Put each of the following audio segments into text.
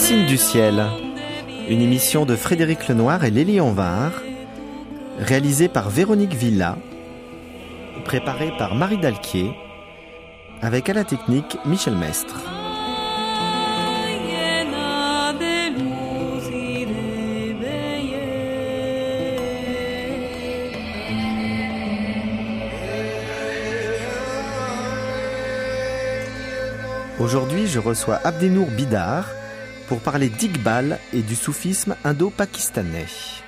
Signe du ciel, une émission de Frédéric Lenoir et Lélie Anvar, réalisée par Véronique Villa, préparée par Marie Dalquier, avec à la technique Michel Mestre. Aujourd'hui, je reçois Abdenour Bidar pour parler d'Iqbal et du soufisme indo-pakistanais.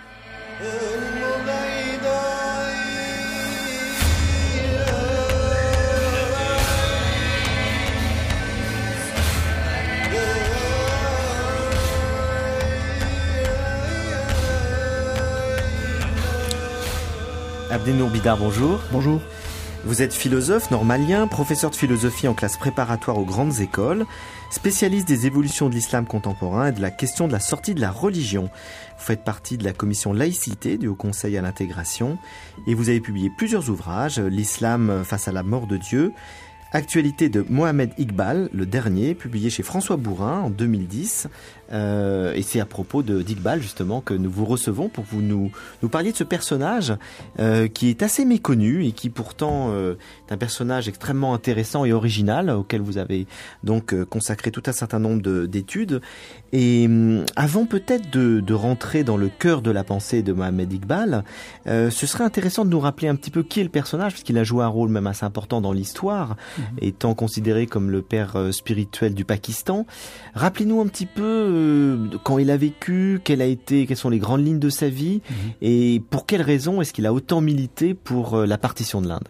Abdenour Bidar, bonjour. Bonjour. Vous êtes philosophe normalien, professeur de philosophie en classe préparatoire aux grandes écoles, spécialiste des évolutions de l'islam contemporain et de la question de la sortie de la religion. Vous faites partie de la commission laïcité du Haut Conseil à l'intégration et vous avez publié plusieurs ouvrages, L'islam face à la mort de Dieu, Actualité de Mohamed Iqbal, le dernier, publié chez François Bourin en 2010. Et c'est à propos d'Iqbal, justement, que nous vous recevons pour que vous nous parliez de ce personnage qui est assez méconnu et qui pourtant est un personnage extrêmement intéressant et original auquel vous avez donc consacré tout un certain nombre d'études. Et avant peut-être de rentrer dans le cœur de la pensée de Mohamed Iqbal, ce serait intéressant de nous rappeler un petit peu qui est le personnage, puisqu'il a joué un rôle même assez important dans l'histoire, étant considéré comme le père spirituel du Pakistan. Rappelez-nous un petit peu quand il a vécu, quelles sont les grandes lignes de sa vie et pour quelles raisons est-ce qu'il a autant milité pour la partition de l'Inde.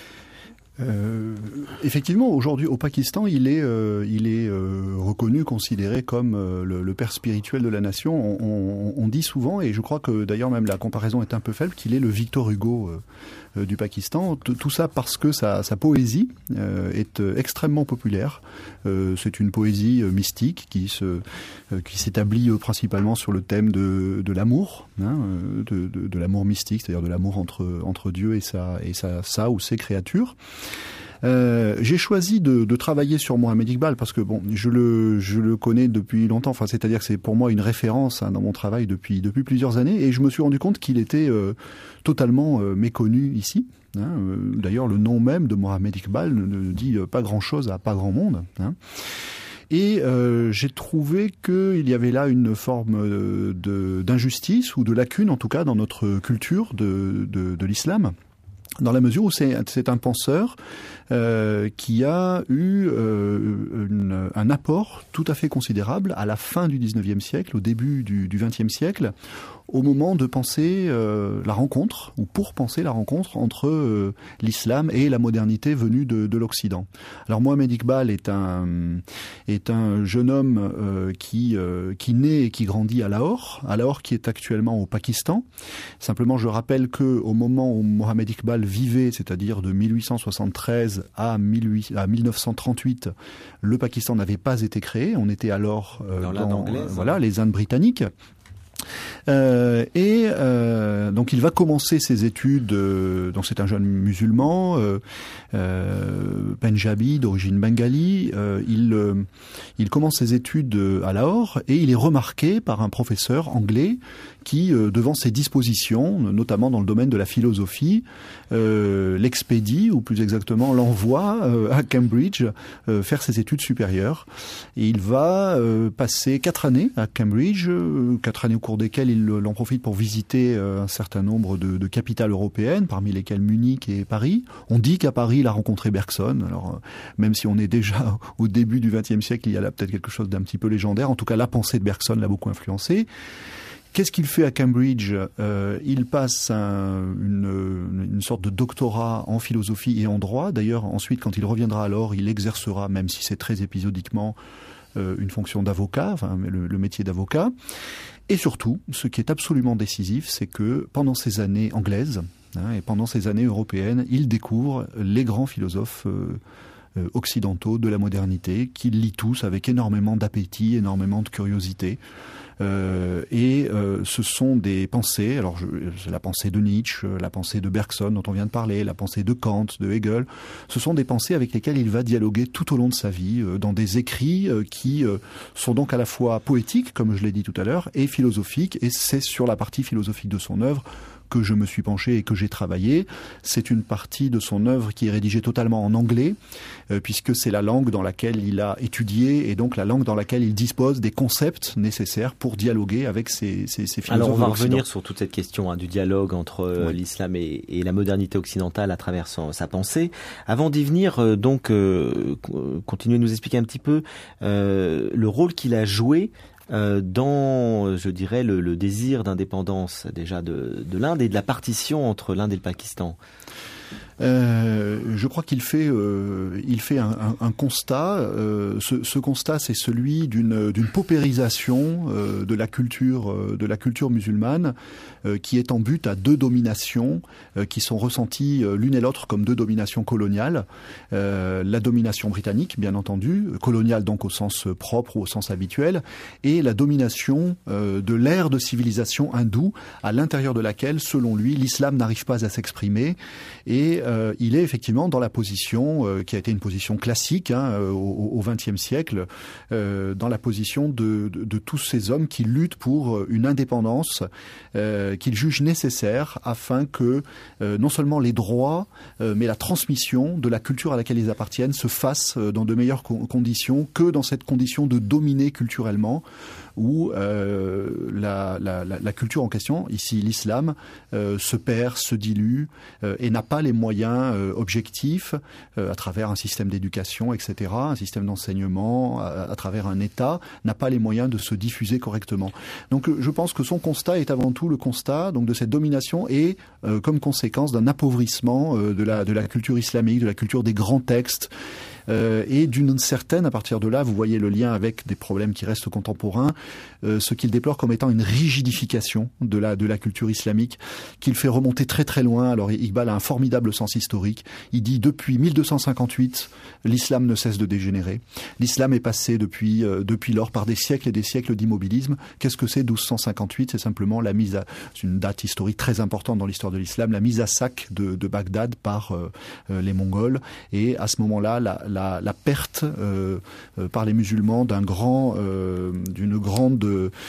Effectivement, aujourd'hui au Pakistan, il est reconnu, considéré comme le père spirituel de la nation. On dit souvent, et je crois que d'ailleurs même la comparaison est un peu faible, qu'il est le Victor Hugo du Pakistan. Tout ça parce que sa poésie est extrêmement populaire. C'est une poésie mystique qui s'établit principalement sur le thème de l'amour, de l'amour mystique, c'est-à-dire de l'amour entre Dieu et sa ou ses créatures. J'ai choisi de travailler sur Mohamed Iqbal parce que je le connais depuis longtemps. Enfin, c'est-à-dire que c'est pour moi une référence dans mon travail depuis plusieurs années, et je me suis rendu compte qu'il était totalement méconnu ici. D'ailleurs, le nom même de Mohamed Iqbal ne dit pas grand-chose à pas grand monde. Et j'ai trouvé qu'il y avait là une forme d'injustice ou de lacune, en tout cas, dans notre culture de l'islam. Dans la mesure où c'est un penseur qui a eu un apport tout à fait considérable à la fin du 19e siècle, au début du 20e siècle, au moment de penser la rencontre, ou pour penser la rencontre entre l'islam et la modernité venue de l'Occident. Alors Mohamed Iqbal est un jeune homme qui naît et qui grandit à Lahore qui est actuellement au Pakistan. Simplement, je rappelle que au moment où Mohamed Iqbal vivait, c'est-à-dire de 1873 à 1938, le Pakistan n'avait pas été créé. On était alors dans l'Inde anglaise, les Indes britanniques. Donc il va commencer ses études, donc c'est un jeune musulman, Punjabi, d'origine bengali. Il commence ses études à Lahore et il est remarqué par un professeur anglais qui, devant ses dispositions, notamment dans le domaine de la philosophie, l'expédie, ou plus exactement l'envoie à Cambridge faire ses études supérieures. Et il va passer 4 années à Cambridge, 4 années au cours desquelles il en profite pour visiter un certain nombre de capitales européennes, parmi lesquelles Munich et Paris. On dit qu'à Paris, il a rencontré Bergson. Alors, même si on est déjà au début du XXe siècle, il y a là peut-être quelque chose d'un petit peu légendaire. En tout cas, la pensée de Bergson l'a beaucoup influencé. Qu'est-ce qu'il fait à Cambridge ? Il passe une sorte de doctorat en philosophie et en droit. D'ailleurs, ensuite, quand il reviendra à Lahore, il exercera, même si c'est très épisodiquement, une fonction d'avocat, le métier d'avocat. Et surtout, ce qui est absolument décisif, c'est que pendant ces années anglaises et pendant ces années européennes, il découvre les grands philosophes occidentaux de la modernité, qu'il lit tous avec énormément d'appétit, énormément de curiosité. Ce sont des pensées, alors la pensée de Nietzsche, la pensée de Bergson dont on vient de parler, la pensée de Kant, de Hegel, ce sont des pensées avec lesquelles il va dialoguer tout au long de sa vie, dans des écrits qui sont donc à la fois poétiques, comme je l'ai dit tout à l'heure, et philosophiques, et c'est sur la partie philosophique de son œuvre que je me suis penché et que j'ai travaillé. C'est une partie de son œuvre qui est rédigée totalement en anglais, puisque c'est la langue dans laquelle il a étudié et donc la langue dans laquelle il dispose des concepts nécessaires pour dialoguer avec ces philosophes. Alors on va revenir sur toute cette question du dialogue entre l'islam et la modernité occidentale à travers sa pensée. Avant d'y venir, continuez de nous expliquer un petit peu le rôle qu'il a joué dans, je dirais, le désir d'indépendance déjà de l'Inde et de la partition entre l'Inde et le Pakistan. Je crois qu'il fait un constat. Ce constat, c'est celui d'une paupérisation de la culture musulmane, qui est en but à deux dominations qui sont ressenties l'une et l'autre comme deux dominations coloniales. La domination britannique, bien entendu, coloniale donc au sens propre ou au sens habituel, et la domination de l'ère de civilisation hindoue, à l'intérieur de laquelle, selon lui, l'islam n'arrive pas à s'exprimer. Et il est effectivement dans la position qui a été une position classique au XXe siècle, dans la position de tous ces hommes qui luttent pour une indépendance qu'ils jugent nécessaire afin que non seulement les droits, mais la transmission de la culture à laquelle ils appartiennent se fasse dans de meilleures conditions que dans cette condition de dominer culturellement, où la culture en question, ici l'islam, se perd, se dilue et n'a pas les moyens objectifs à travers un système d'éducation, etc., un système d'enseignement, à travers un État, n'a pas les moyens de se diffuser correctement. Donc je pense que son constat est avant tout le constat donc de cette domination et comme conséquence d'un appauvrissement de la culture islamique, de la culture des grands textes. Et d'une certaine, à partir de là, vous voyez le lien avec des problèmes qui restent contemporains, ce qu'il déplore comme étant une rigidification de la culture islamique, qu'il fait remonter très très loin. Alors Iqbal a un formidable sens historique. Il dit depuis 1258, l'islam ne cesse de dégénérer. L'islam est passé depuis lors par des siècles et des siècles d'immobilisme. Qu'est-ce que c'est 1258? C'est simplement c'est une date historique très importante dans l'histoire de l'islam, la mise à sac de Bagdad par les Mongols. Et à ce moment-là, la perte par les musulmans d'une grande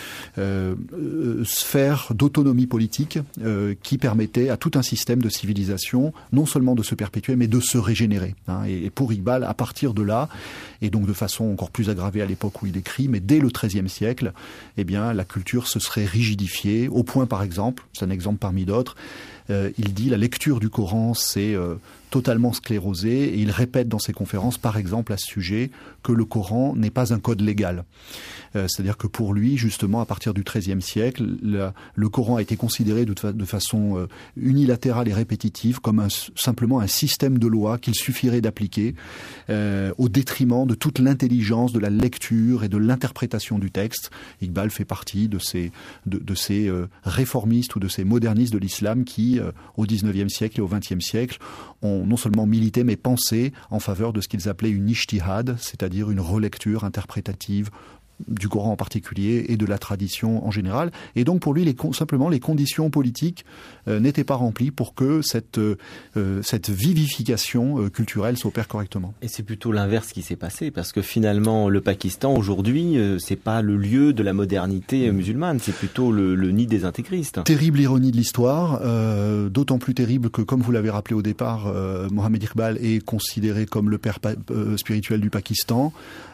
sphère d'autonomie politique qui permettait à tout un système de civilisation non seulement de se perpétuer mais de se régénérer. Et pour Iqbal, à partir de là, et donc de façon encore plus aggravée à l'époque où il écrit, mais dès le XIIIe siècle, eh bien la culture se serait rigidifiée au point, par exemple, c'est un exemple parmi d'autres, il dit la lecture du Coran c'est totalement sclérosé et il répète dans ses conférences par exemple à ce sujet que le Coran n'est pas un code légal. C'est-à-dire que pour lui, justement, à partir du XIIIe siècle, le Coran a été considéré de façon unilatérale et répétitive comme simplement un système de loi qu'il suffirait d'appliquer au détriment de toute l'intelligence, de la lecture et de l'interprétation du texte. Iqbal fait partie de ces réformistes ou de ces modernistes de l'islam qui, au XIXe siècle et au XXe siècle, ont non seulement milité mais pensé en faveur de ce qu'ils appelaient une ijtihad, c'est-à-dire une relecture interprétative du Coran en particulier et de la tradition en général. Et donc pour lui, simplement les conditions politiques n'étaient pas remplies pour que cette vivification culturelle s'opère correctement. Et c'est plutôt l'inverse qui s'est passé, parce que finalement le Pakistan aujourd'hui, c'est pas le lieu de la modernité musulmane, c'est plutôt le nid des intégristes. Terrible ironie de l'histoire, d'autant plus terrible que, comme vous l'avez rappelé au départ, Mohammed Iqbal est considéré comme le père spirituel du Pakistan.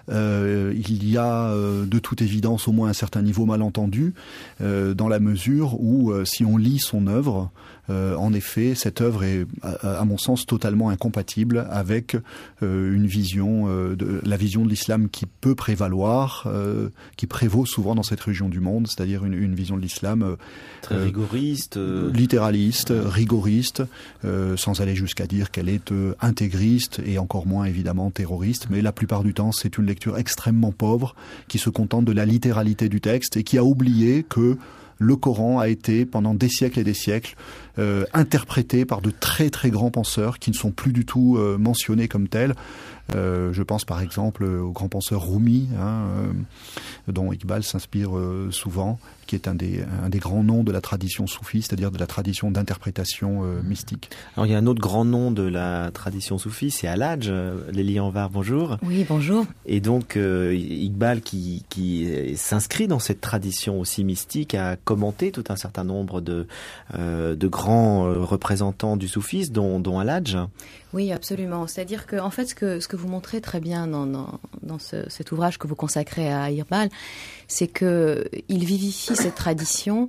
Il y a de toute évidence au moins un certain niveau malentendu dans la mesure où si on lit son œuvre, en effet, cette œuvre est, à mon sens, totalement incompatible avec la vision de l'islam qui peut prévaloir, qui prévaut souvent dans cette région du monde, c'est-à-dire une vision de l'islam très rigoriste, littéraliste, rigoriste, sans aller jusqu'à dire qu'elle est intégriste et encore moins évidemment terroriste, mais la plupart du temps, c'est une lecture extrêmement pauvre qui se contente de la littéralité du texte et qui a oublié que le Coran a été pendant des siècles et des siècles interprété par de très très grands penseurs qui ne sont plus du tout mentionnés comme tels. Je pense par exemple au grand penseur Rumi, dont Iqbal s'inspire souvent, qui est un des grands noms de la tradition soufie, c'est-à-dire de la tradition d'interprétation mystique. Alors il y a un autre grand nom de la tradition soufie, c'est Al-Hadj. Lélie Anvar, bonjour. Oui, bonjour. Et donc Iqbal qui s'inscrit dans cette tradition aussi mystique a commenté tout un certain nombre de grands représentants du soufisme, dont Al-Hadj. Oui, absolument. C'est-à-dire que, en fait, ce que vous montrez très bien dans cet ouvrage que vous consacrez à Iqbal, c'est que il vivifie cette tradition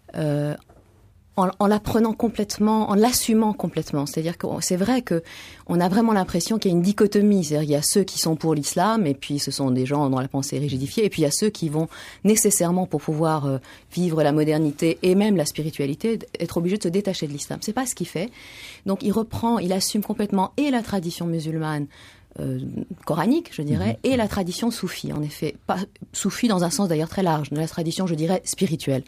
en la prenant complètement, en l'assumant complètement. C'est-à-dire que c'est vrai que on a vraiment l'impression qu'il y a une dichotomie. C'est-à-dire qu'il y a ceux qui sont pour l'islam, et puis ce sont des gens dont la pensée est rigidifiée, et puis il y a ceux qui vont nécessairement, pour pouvoir vivre la modernité et même la spiritualité, être obligés de se détacher de l'islam. C'est pas ce qu'il fait. Donc il assume complètement et la tradition musulmane, coranique, je dirais, et la tradition soufie. En effet, pas soufie dans un sens d'ailleurs très large, de la tradition, je dirais, spirituelle.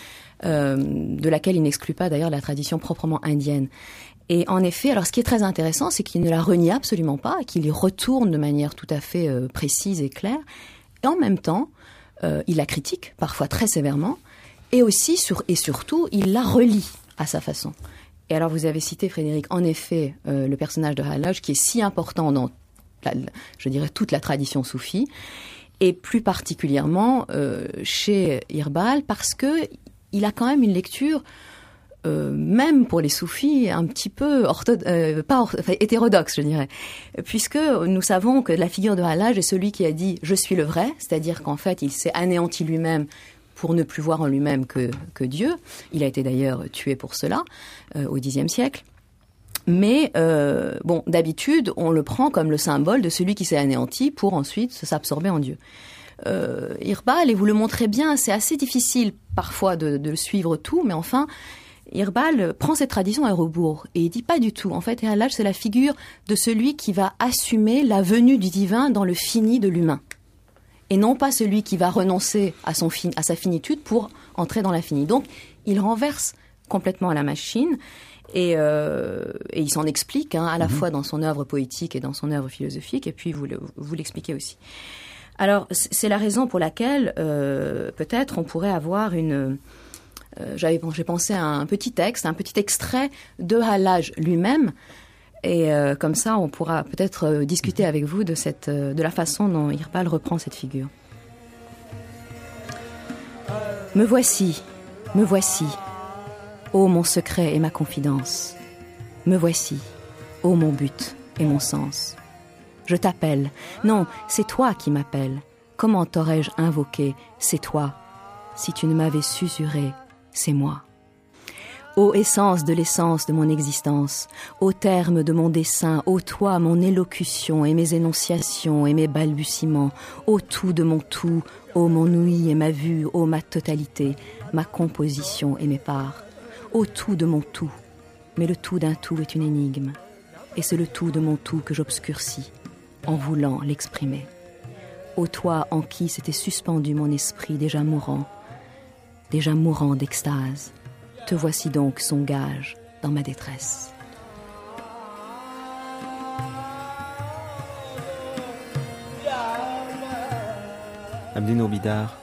De laquelle il n'exclut pas d'ailleurs la tradition proprement indienne. Et en effet, alors ce qui est très intéressant, c'est qu'il ne la renie absolument pas, qu'il y retourne de manière tout à fait précise et claire, et en même temps, il la critique, parfois très sévèrement, et aussi, et surtout, il la relie à sa façon. Et alors vous avez cité, Frédéric, en effet, le personnage de Al-Hadj, qui est si important dans, je dirais, toute la tradition soufie, et plus particulièrement chez Iqbal, parce que il a quand même une lecture, même pour les soufis, un petit peu hétérodoxe, je dirais. Puisque nous savons que la figure de Al-Hadj est celui qui a dit « je suis le vrai », c'est-à-dire qu'en fait, il s'est anéanti lui-même pour ne plus voir en lui-même que Dieu. Il a été d'ailleurs tué pour cela, au Xe siècle. Mais d'habitude, on le prend comme le symbole de celui qui s'est anéanti pour ensuite s'absorber en Dieu. Iqbal, et vous le montrez bien, c'est assez difficile parfois de le suivre tout, mais enfin, Iqbal prend cette tradition à rebours et il dit pas du tout. En fait, Al-Hadj, c'est la figure de celui qui va assumer la venue du divin dans le fini de l'humain, et non pas celui qui va renoncer à sa finitude pour entrer dans l'infini. Donc, il renverse complètement la machine. Et il s'en explique à la fois dans son œuvre poétique et dans son œuvre philosophique, et puis vous l'expliquez aussi. Alors, c'est la raison pour laquelle, peut-être, on pourrait avoir j'ai pensé à un petit texte, un petit extrait de Al-Hadj lui-même, et comme ça, on pourra peut-être discuter avec vous de la façon dont Iqbal reprend cette figure. Me voici, ô mon secret et ma confidence. Me voici, ô mon but et mon sens. Je t'appelle. Non, c'est toi qui m'appelles. Comment t'aurais-je invoqué? C'est toi. Si tu ne m'avais susurré, c'est moi. Ô essence de l'essence de mon existence, ô terme de mon dessein, ô toi mon élocution et mes énonciations et mes balbutiements, ô tout de mon tout, ô mon ouïe et ma vue, ô ma totalité, ma composition et mes parts, ô tout de mon tout. Mais le tout d'un tout est une énigme, et c'est le tout de mon tout que j'obscurcis, en voulant l'exprimer. Ô toi en qui s'était suspendu mon esprit déjà mourant d'extase, te voici donc son gage dans ma détresse. Abdino Bidar.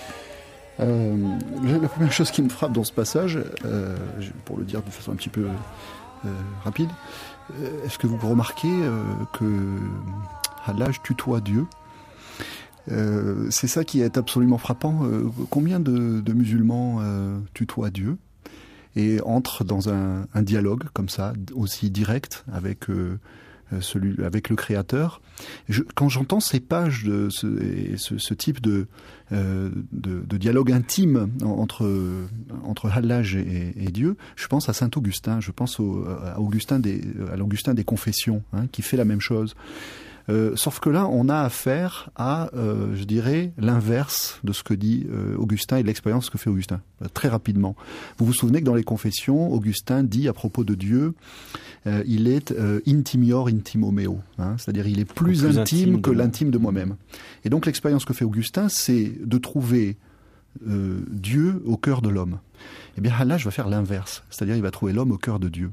La première chose qui me frappe dans ce passage, pour le dire de façon un petit peu rapide, est-ce que vous remarquez que Al-Hadj tutoie Dieu? C'est ça qui est absolument frappant. Combien de musulmans tutoient Dieu et entrent dans un dialogue comme ça, aussi direct avec le Créateur. Quand j'entends ces pages de ce type de dialogue intime entre Al-Hadj et Dieu, je pense à saint Augustin, je pense à l'Augustin des Confessions, qui fait la même chose. Sauf que là, on a affaire à, je dirais, l'inverse de ce que dit Augustin et de l'expérience que fait Augustin. Très rapidement. Vous vous souvenez que dans les Confessions, Augustin dit à propos de Dieu, il est intimior intimo meo, c'est-à-dire il est plus intime que l'intime de moi-même. Et donc l'expérience que fait Augustin, c'est de trouver Dieu au cœur de l'homme. Eh bien, Hallaj va faire l'inverse, c'est-à-dire il va trouver l'homme au cœur de Dieu.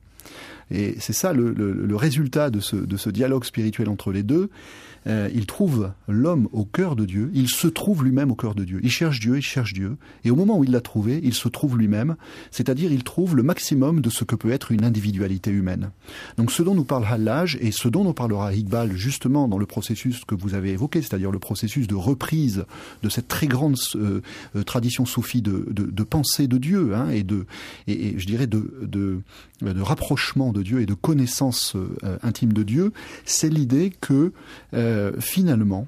Et c'est ça le résultat de ce dialogue spirituel entre les deux. Il trouve l'homme au cœur de Dieu, il se trouve lui-même au cœur de Dieu. Il cherche Dieu, et au moment où il l'a trouvé, il se trouve lui-même, c'est-à-dire il trouve le maximum de ce que peut être une individualité humaine. Donc ce dont nous parle Hallaj, et ce dont nous parlera Iqbal justement dans le processus que vous avez évoqué, c'est-à-dire le processus de reprise de cette très grande tradition soufie de pensée de Dieu, hein, et je dirais de rapprochement de Dieu et de connaissance intime de Dieu, c'est l'idée que finalement,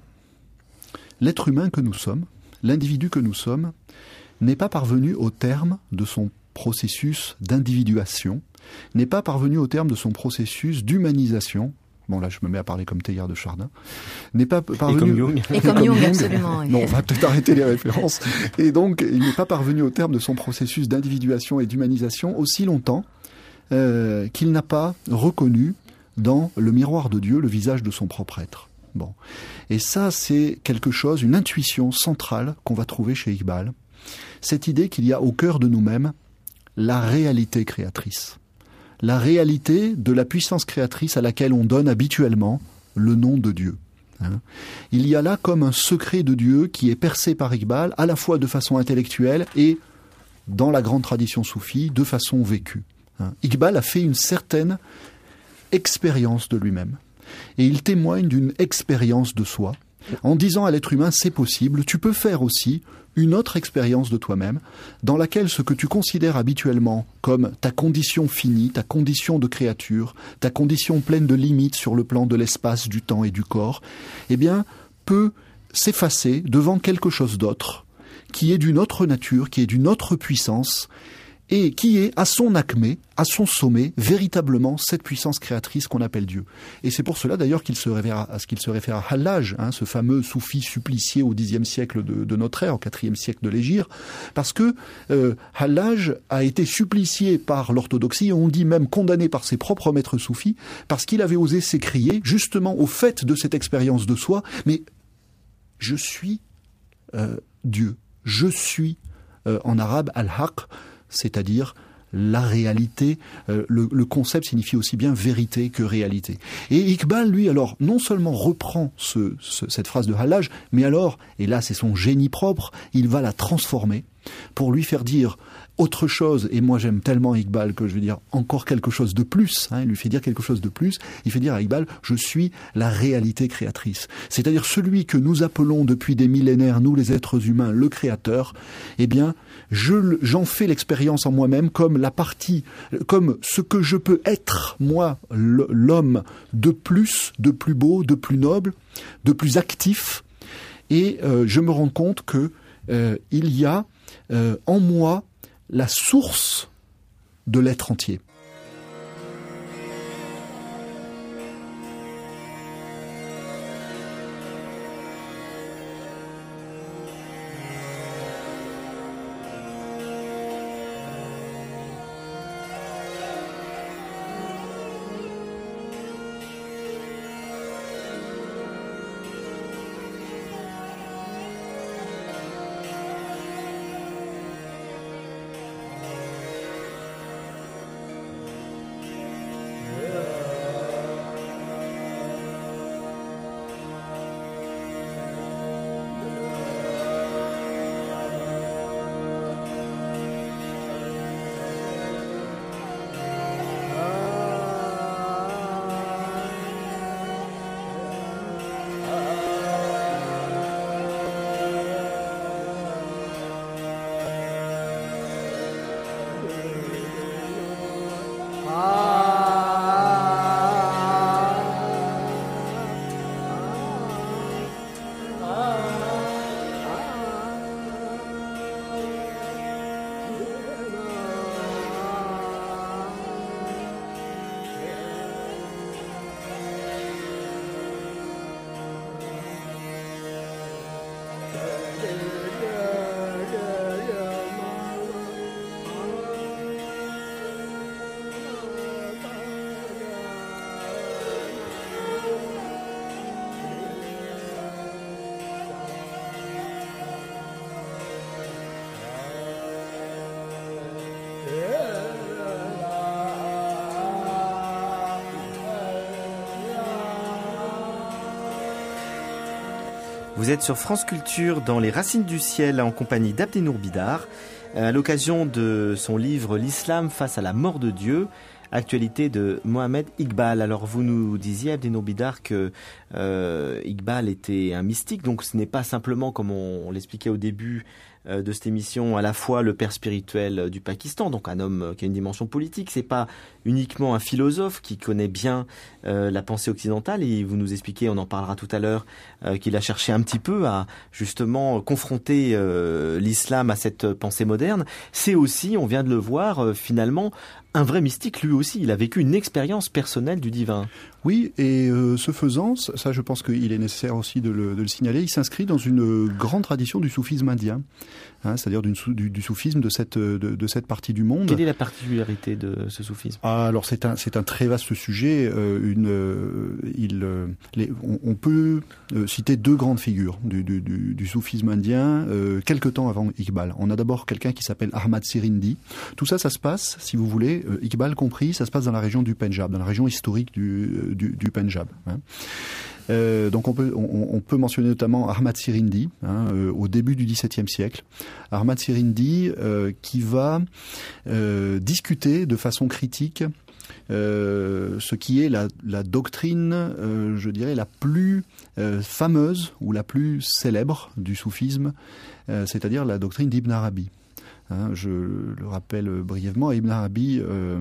l'être humain que nous sommes, l'individu que nous sommes, n'est pas parvenu au terme de son processus d'individuation, n'est pas parvenu au terme de son processus d'humanisation. Bon, là, je me mets à parler comme Teilhard de Chardin. N'est pas parvenu... Et comme Jung. Et comme Jung, absolument. Oui. Non, on va peut-être arrêter les références. Et donc, il n'est pas parvenu au terme de son processus d'individuation et d'humanisation aussi longtemps qu'il n'a pas reconnu dans le miroir de Dieu le visage de son propre être. Bon. Et ça, c'est quelque chose, une intuition centrale qu'on va trouver chez Iqbal. Cette idée qu'il y a au cœur de nous-mêmes la réalité créatrice. La réalité de la puissance créatrice à laquelle on donne habituellement le nom de Dieu. Hein. Il y a là comme un secret de Dieu qui est percé par Iqbal, à la fois de façon intellectuelle et, dans la grande tradition soufie, de façon vécue. Hein. Iqbal a fait une certaine expérience de lui-même. Et il témoigne d'une expérience de soi, en disant à l'être humain, c'est possible, tu peux faire aussi une autre expérience de toi-même, dans laquelle ce que tu considères habituellement comme ta condition finie, ta condition de créature, ta condition pleine de limites sur le plan de l'espace, du temps et du corps, eh bien, peut s'effacer devant quelque chose d'autre, qui est d'une autre nature, qui est d'une autre puissance, et qui est à son acmé, à son sommet, véritablement cette puissance créatrice qu'on appelle Dieu. Et c'est pour cela d'ailleurs qu'il se réfère à Hallaj, hein, ce fameux soufi supplicié au Xe siècle de notre ère, au IVe siècle de l'Hégire, parce que Hallaj a été supplicié par l'orthodoxie, et on dit même condamné par ses propres maîtres soufis, parce qu'il avait osé s'écrier, justement au fait de cette expérience de soi, mais je suis Dieu, je suis en arabe al-haq, c'est-à-dire la réalité. Le concept signifie aussi bien vérité que réalité. Et Iqbal, lui, alors, non seulement reprend cette phrase de Hallaj, mais alors, et là c'est son génie propre, il va la transformer pour lui faire dire autre chose. Et moi j'aime tellement Iqbal que je veux dire encore quelque chose de plus, hein, il lui fait dire quelque chose de plus, il fait dire à Iqbal, je suis la réalité créatrice. C'est-à-dire celui que nous appelons depuis des millénaires, nous les êtres humains, le créateur, eh bien, j'en fais l'expérience en moi-même comme la partie, comme ce que je peux être, moi, l'homme, de plus beau, de plus noble, de plus actif, et je me rends compte que il y a en moi la source de l'être entier. Vous êtes sur France Culture dans Les Racines du Ciel en compagnie d'Abdenour Bidar à l'occasion de son livre L'Islam face à la mort de Dieu, actualité de Mohamed Iqbal. Alors vous nous disiez, Abdenour Bidar, que Iqbal était un mystique, donc ce n'est pas simplement, comme on l'expliquait au début de cette émission, à la fois le père spirituel du Pakistan, donc un homme qui a une dimension politique. C'est pas uniquement un philosophe qui connaît bien la pensée occidentale, et vous nous expliquez, on en parlera tout à l'heure, qu'il a cherché un petit peu à justement confronter l'islam à cette pensée moderne. C'est aussi, on vient de le voir, finalement un vrai mystique lui aussi. Il a vécu une expérience personnelle du divin. Oui, et ce faisant, ça je pense qu'il est nécessaire aussi de le signaler, il s'inscrit dans une grande tradition du soufisme indien, c'est-à-dire du soufisme de cette partie du monde. Quelle est la particularité de ce soufisme ? Alors c'est un très vaste sujet. On peut citer deux grandes figures du soufisme indien quelque temps avant Iqbal. On a d'abord quelqu'un qui s'appelle Ahmad Sirindi. Tout ça se passe, si vous voulez, Iqbal compris, ça se passe dans la région du Pendjab, dans la région historique du Pendjab. Donc on peut mentionner notamment Ahmad Sirindi, au début du XVIIe siècle. Ahmad Sirindi qui va discuter de façon critique ce qui est la doctrine, je dirais, la plus fameuse ou la plus célèbre du soufisme, c'est-à-dire la doctrine d'Ibn Arabi. Je le rappelle brièvement, Ibn Arabi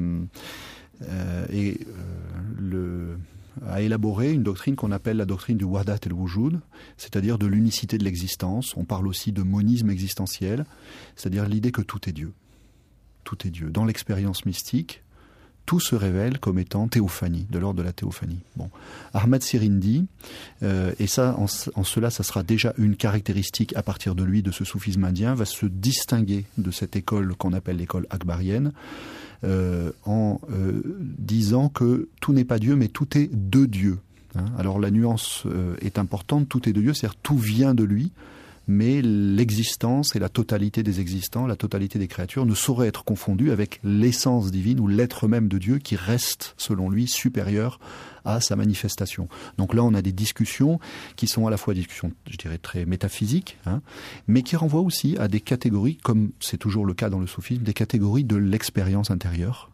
a élaboré une doctrine qu'on appelle la doctrine du Wahdat el-Wujud, c'est-à-dire de l'unicité de l'existence. On parle aussi de monisme existentiel, c'est-à-dire l'idée que tout est Dieu. Tout est Dieu. Dans l'expérience mystique, tout se révèle comme étant théophanie, de l'ordre de la théophanie. Bon. Ahmad Sirindi, et ça, en cela, ça sera déjà une caractéristique à partir de lui, de ce soufisme indien, va se distinguer de cette école qu'on appelle l'école akbarienne, en disant que tout n'est pas Dieu, mais tout est de Dieu. Alors la nuance est importante, tout est de Dieu, c'est-à-dire tout vient de lui, mais l'existence et la totalité des existants, la totalité des créatures ne sauraient être confondues avec l'essence divine ou l'être même de Dieu qui reste, selon lui, supérieur à sa manifestation. Donc là, on a des discussions qui sont à la fois des discussions, je dirais, très métaphysiques, mais qui renvoient aussi à des catégories, comme c'est toujours le cas dans le soufisme, des catégories de l'expérience intérieure.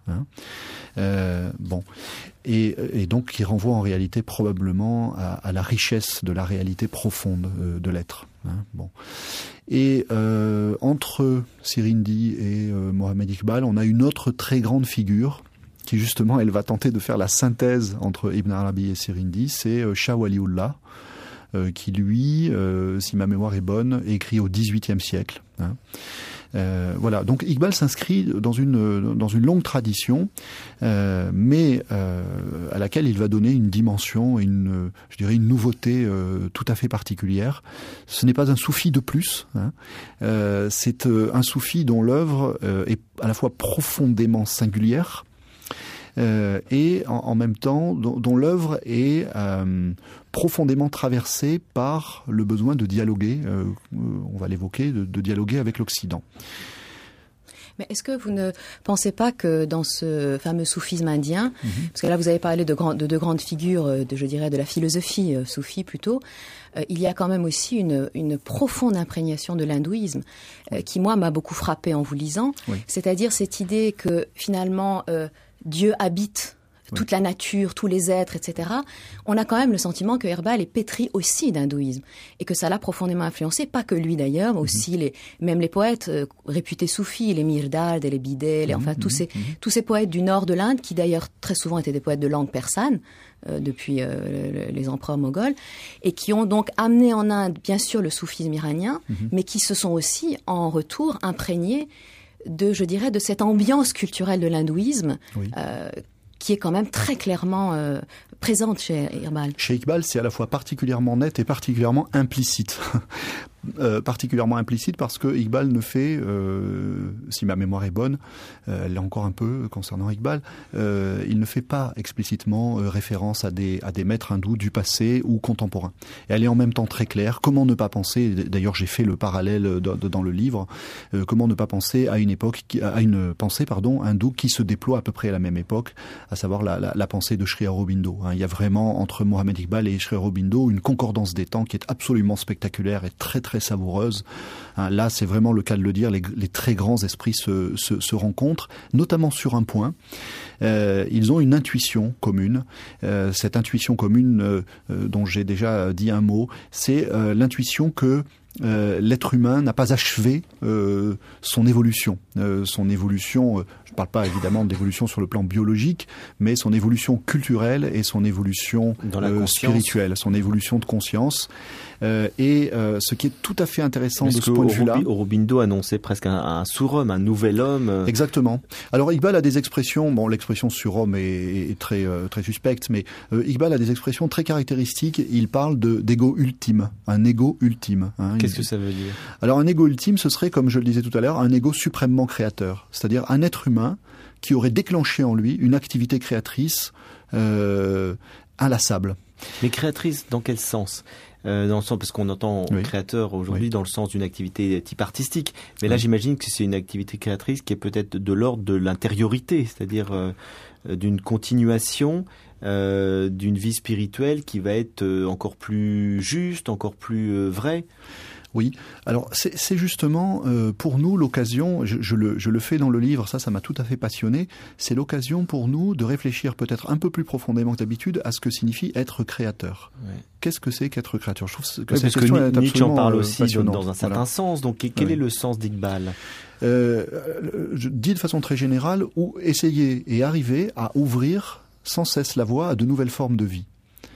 Et donc qui renvoient en réalité probablement à la richesse de la réalité profonde de l'être. Et entre Sirindi et Mohamed Iqbal, on a une autre très grande figure qui justement, elle va tenter de faire la synthèse entre Ibn Arabi et Sirindi, c'est Shah Waliullah, qui lui, si ma mémoire est bonne, est écrit au XVIIIe siècle. Voilà, donc Iqbal s'inscrit dans une longue tradition, mais à laquelle il va donner une dimension, je dirais une nouveauté tout à fait particulière. Ce n'est pas un soufi de plus, c'est un soufi dont l'œuvre est à la fois profondément singulière, et en même temps dont l'œuvre est profondément traversée par le besoin de dialoguer, on va l'évoquer, de dialoguer avec l'Occident. Mais est-ce que vous ne pensez pas que dans ce fameux soufisme indien, parce que là vous avez parlé de deux grandes figures, je dirais de la philosophie soufie plutôt, il y a quand même aussi une profonde imprégnation de l'hindouisme qui moi m'a beaucoup frappée en vous lisant, c'est-à-dire cette idée que finalement Dieu habite toute la nature, tous les êtres, etc. On a quand même le sentiment que Iqbal est pétri aussi d'hindouisme et que ça l'a profondément influencé, pas que lui d'ailleurs, mais aussi même les poètes réputés soufis, les Mirdad et les Bidé, tous ces poètes du nord de l'Inde qui d'ailleurs très souvent étaient des poètes de langue persane depuis les empereurs moghols et qui ont donc amené en Inde bien sûr le soufisme iranien, mais qui se sont aussi en retour imprégnés de cette ambiance culturelle de l'hindouisme qui est quand même très clairement présente chez Iqbal. Chez Iqbal, c'est à la fois particulièrement net et particulièrement implicite. particulièrement implicite parce que Iqbal ne fait, si ma mémoire est bonne, elle l'est encore un peu concernant Iqbal, il ne fait pas explicitement référence à des maîtres hindous du passé ou contemporains. Et elle est en même temps très claire. Comment ne pas penser, d'ailleurs j'ai fait le parallèle dans le livre, comment ne pas penser à une pensée hindoue qui se déploie à peu près à la même époque, à savoir la pensée de Sri Aurobindo. Il y a vraiment entre Mohammed Iqbal et Sri Aurobindo une concordance des temps qui est absolument spectaculaire et très très savoureuse. Là, c'est vraiment le cas de le dire, les très grands esprits se rencontrent, notamment sur un point. Ils ont une intuition commune. Cette intuition commune dont j'ai déjà dit un mot, c'est l'intuition que l'être humain n'a pas achevé son évolution. Je ne parle pas évidemment d'évolution sur le plan biologique, mais son évolution culturelle et son évolution spirituelle, son évolution de conscience. Ce qui est tout à fait intéressant de ce point de vue-là. Aurobindo annonçait presque un surhomme, un nouvel homme. Exactement. Alors Iqbal a des expressions, l'expression surhomme est très très suspecte, mais Iqbal a des expressions très caractéristiques. Il parle d'ego ultime, un ego ultime. Qu'est-ce que ça veut dire ? Alors un ego ultime, ce serait, comme je le disais tout à l'heure, un ego suprêmement créateur, c'est-à-dire un être humain qui aurait déclenché en lui une activité créatrice inlassable. Mais créatrice, dans quel sens ? Dans le sens, parce qu'on entend créateur aujourd'hui dans le sens d'une activité type artistique. Mais là, j'imagine que c'est une activité créatrice qui est peut-être de l'ordre de l'intériorité, c'est-à-dire d'une continuation d'une vie spirituelle qui va être encore plus juste, encore plus vraie. Oui, alors c'est justement pour nous l'occasion, je le fais dans le livre, ça m'a tout à fait passionné, c'est l'occasion pour nous de réfléchir peut-être un peu plus profondément que d'habitude à ce que signifie être créateur. Ouais. Qu'est-ce que c'est qu'être créature ? Je trouve que cette question est absolument Nietzsche en parle aussi dans un certain voilà. sens, donc quel est le sens d'Iqbal ? Je dis de façon très générale, essayer et arriver à ouvrir sans cesse la voie à de nouvelles formes de vie.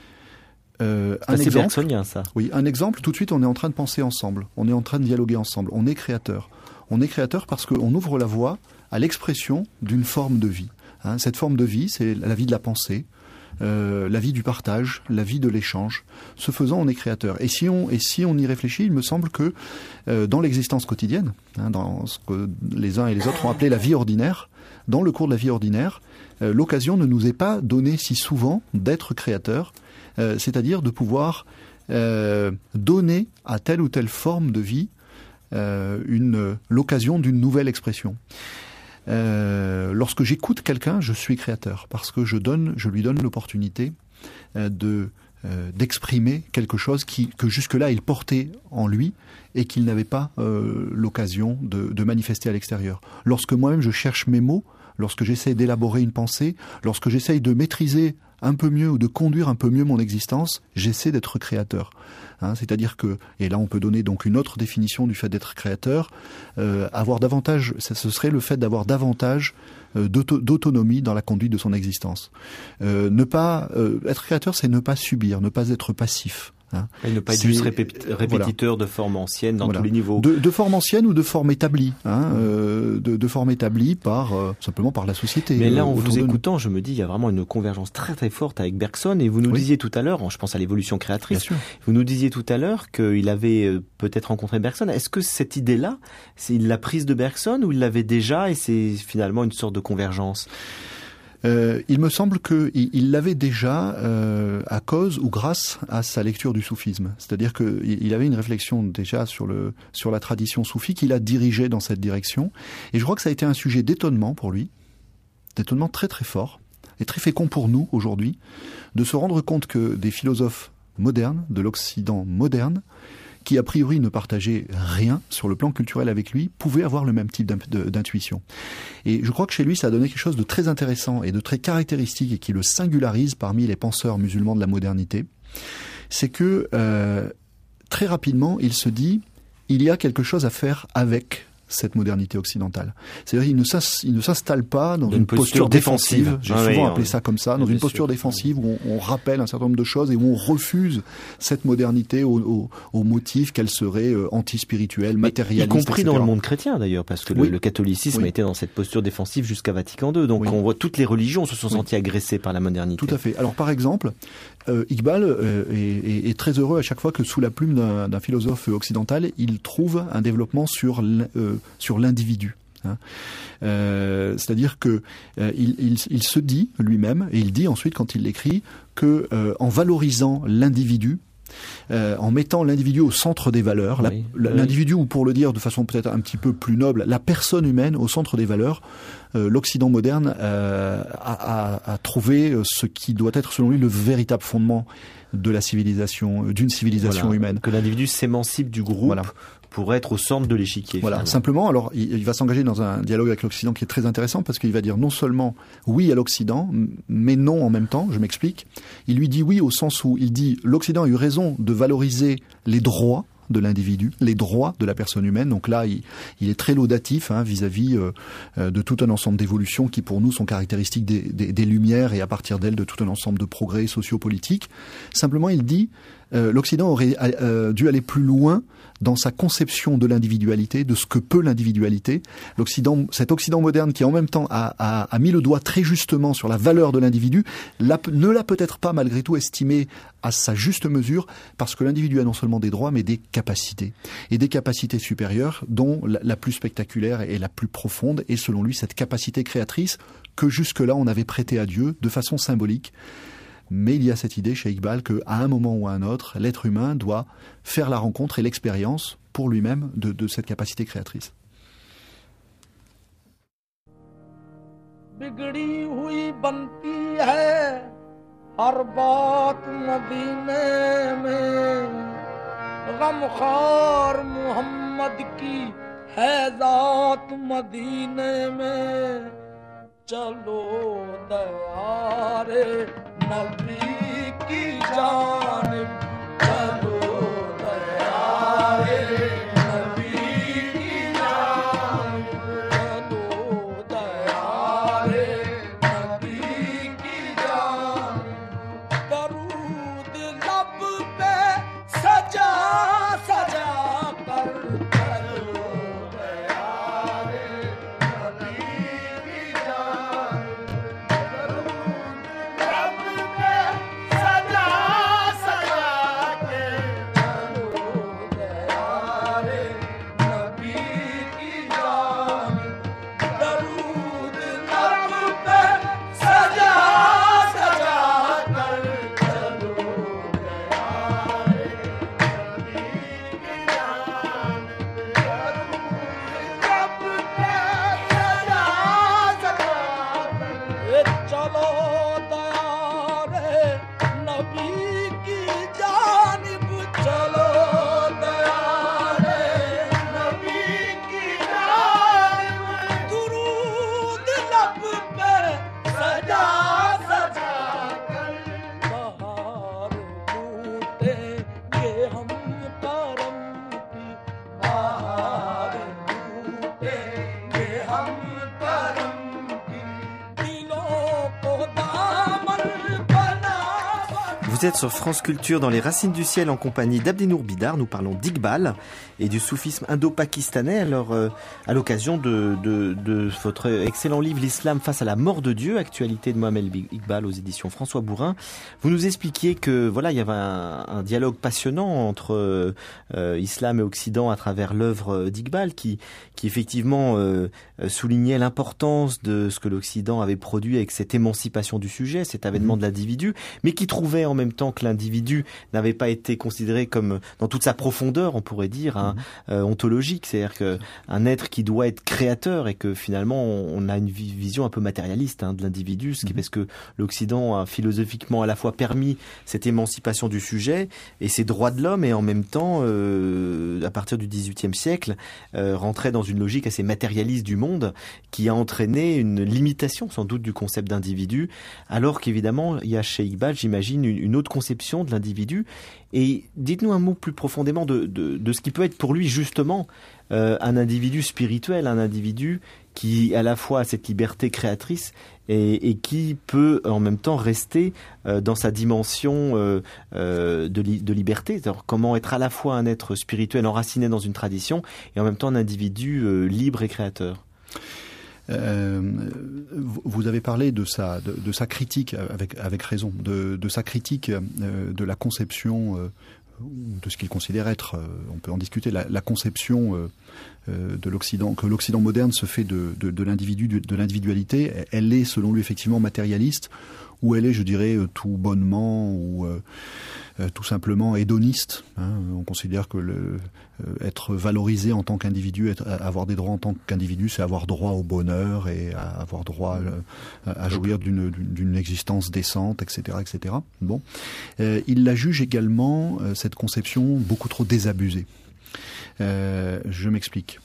C'est bergsonien, ça. Oui, un exemple, tout de suite on est en train de penser ensemble, on est en train de dialoguer ensemble, on est créateur. On est créateur parce qu'on ouvre la voie à l'expression d'une forme de vie. Cette forme de vie, c'est la vie de la pensée, la vie du partage, la vie de l'échange. Ce faisant, on est créateur. Et si on y réfléchit, il me semble que dans l'existence quotidienne, dans ce que les uns et les autres ont appelé la vie ordinaire, dans le cours de la vie ordinaire, l'occasion ne nous est pas donnée si souvent d'être créateur, c'est-à-dire de pouvoir donner à telle ou telle forme de vie l'occasion d'une nouvelle expression. Lorsque j'écoute quelqu'un, je suis créateur parce que je lui donne l'opportunité d'exprimer quelque chose que jusque-là il portait en lui et qu'il n'avait pas l'occasion de manifester à l'extérieur. Lorsque moi-même je cherche mes mots, lorsque j'essaie d'élaborer une pensée, lorsque j'essaie de maîtriser un peu mieux ou de conduire un peu mieux mon existence, j'essaie d'être créateur. C'est-à-dire que, et là on peut donner donc une autre définition du fait d'être créateur, avoir davantage, ce serait le fait d'avoir davantage d'autonomie dans la conduite de son existence. Être créateur, c'est ne pas subir, ne pas être passif. Et ne pas être juste répétiteur de formes anciennes dans tous les niveaux. De formes anciennes ou de formes établies, de formes établies simplement par la société. Mais là, en vous écoutant, je me dis, il y a vraiment une convergence très très forte avec Bergson. Et vous nous disiez tout à l'heure, je pense à l'évolution créatrice, vous nous disiez tout à l'heure qu'il avait peut-être rencontré Bergson. Est-ce que cette idée-là, il l'a prise de Bergson ou il l'avait déjà et c'est finalement une sorte de convergence ? Il me semble qu'il l'avait déjà à cause ou grâce à sa lecture du soufisme. C'est-à-dire qu'il avait une réflexion déjà sur la tradition soufie qu'il a dirigée dans cette direction. Et je crois que ça a été un sujet d'étonnement pour lui, d'étonnement très très fort et très fécond pour nous aujourd'hui, de se rendre compte que des philosophes modernes, de l'Occident moderne, qui a priori ne partageait rien sur le plan culturel avec lui, pouvait avoir le même type d'intuition. Et je crois que chez lui, ça a donné quelque chose de très intéressant et de très caractéristique et qui le singularise parmi les penseurs musulmans de la modernité. C'est que très rapidement, il se dit, il y a quelque chose à faire avec cette modernité occidentale. C'est-à-dire il ne s'installe pas dans une posture défensive. J'ai souvent appelé ça comme ça, dans une posture défensive où on rappelle un certain nombre de choses et où on refuse cette modernité au motif qu'elle serait anti-spirituelle, matérialiste, y compris etc. dans le monde chrétien d'ailleurs, parce que le catholicisme a été dans cette posture défensive jusqu'à Vatican II. Donc on voit toutes les religions se sont senties agressées par la modernité. Tout à fait. Alors par exemple, Iqbal est très heureux à chaque fois que sous la plume d'un philosophe occidental, il trouve un développement sur l'individu. C'est-à-dire que il se dit lui-même, et il dit ensuite quand il l'écrit, que en valorisant l'individu, en mettant l'individu au centre des valeurs, l'individu, ou pour le dire de façon peut-être un petit peu plus noble, la personne humaine au centre des valeurs, l'Occident moderne a trouvé ce qui doit être selon lui le véritable fondement de la civilisation, d'une civilisation humaine. Que l'individu s'émancipe du groupe pour être au centre de l'échiquier. Voilà, simplement, alors il va s'engager dans un dialogue avec l'Occident qui est très intéressant parce qu'il va dire non seulement oui à l'Occident, mais non en même temps, je m'explique. Il lui dit oui au sens où il dit l'Occident a eu raison de valoriser les droits de l'individu, les droits de la personne humaine. Donc là, il est très laudatif vis-à-vis de tout un ensemble d'évolutions qui pour nous sont caractéristiques des Lumières et à partir d'elles de tout un ensemble de progrès sociopolitiques. Simplement, il dit l'Occident aurait dû aller plus loin dans sa conception de l'individualité, de ce que peut l'individualité. Cet Occident moderne qui en même temps a mis le doigt très justement sur la valeur de l'individu, ne l'a peut-être pas malgré tout estimé à sa juste mesure, parce que l'individu a non seulement des droits, mais des capacités. Et des capacités supérieures, dont la plus spectaculaire et la plus profonde est selon lui cette capacité créatrice que jusque-là on avait prêtée à Dieu de façon symbolique. Mais il y a cette idée chez Iqbal qu'à un moment ou à un autre, l'être humain doit faire la rencontre et l'expérience pour lui-même de cette capacité créatrice. बिगड़ी हुई बनती है हर बात मदीने में गमखार मोहम्मद की है जात मदीने में चलो दयारे नबी की जानिब चलो दयारे नबी की जानिब चलो दयारे नबी की जानिब दरूद लब पे सजा सजा कर चलो दयारे नबी की जानिब दरूद लब पे सजा सजा के चलो दयारे नबी की जानिब दरूद लब पे सजा सजा कर चलो दयारे नबी की जानिब दरूद लब पे सजा सजा कर चलो दयारे नबी की जानिब चलो दयारे नबी की जानिब दुरूद लब पे सजा सजा कर बहार लूटेंगे हम करम की बहार लूटेंगे हम करम की दिलों को दामन बना Vous êtes sur France Culture dans les Racines du Ciel en compagnie d'Abdinour Bidar. Nous parlons d'Iqbal et du soufisme indo-pakistanais. Alors, à l'occasion de votre excellent livre L'Islam face à la mort de Dieu, actualité de Mohamed Iqbal aux éditions François Bourin, vous nous expliquiez que voilà, il y avait un dialogue passionnant entre Islam et Occident à travers l'œuvre d'Iqbal qui effectivement soulignait l'importance de ce que l'Occident avait produit avec cette émancipation du sujet, cet avènement de l'individu, mais qui trouvait en même temps que l'individu n'avait pas été considéré comme dans toute sa profondeur, on pourrait dire, ontologique, c'est-à-dire que un être qui doit être créateur et que finalement on a une vision un peu matérialiste de l'individu, ce qui parce que l'Occident a philosophiquement à la fois permis cette émancipation du sujet et ses droits de l'homme et en même temps à partir du XVIIIe siècle rentrait dans une logique assez matérialiste du monde qui a entraîné une limitation sans doute du concept d'individu, alors qu'évidemment il y a chez Iqbal, j'imagine, une autre conception de l'individu. Et dites-nous un mot plus profondément de ce qui peut être pour lui justement un individu spirituel, un individu qui à la fois a cette liberté créatrice et qui peut en même temps rester dans sa dimension de liberté. Alors, comment être à la fois un être spirituel enraciné dans une tradition et en même temps un individu libre et créateur. Vous vous avez parlé de sa critique, avec raison, de sa critique de la conception, de ce qu'il considère être, on peut en discuter, la conception de l'Occident, que l'Occident moderne se fait de l'individu, de l'individualité. Elle est, selon lui, effectivement matérialiste, ou elle est, je dirais, tout bonnement, ou tout simplement hédoniste. On considère que être valorisé en tant qu'individu, avoir des droits en tant qu'individu, c'est avoir droit au bonheur et avoir droit à jouir d'une existence décente, etc., etc. Bon, il la juge également, cette conception, beaucoup trop désabusée. Je m'explique.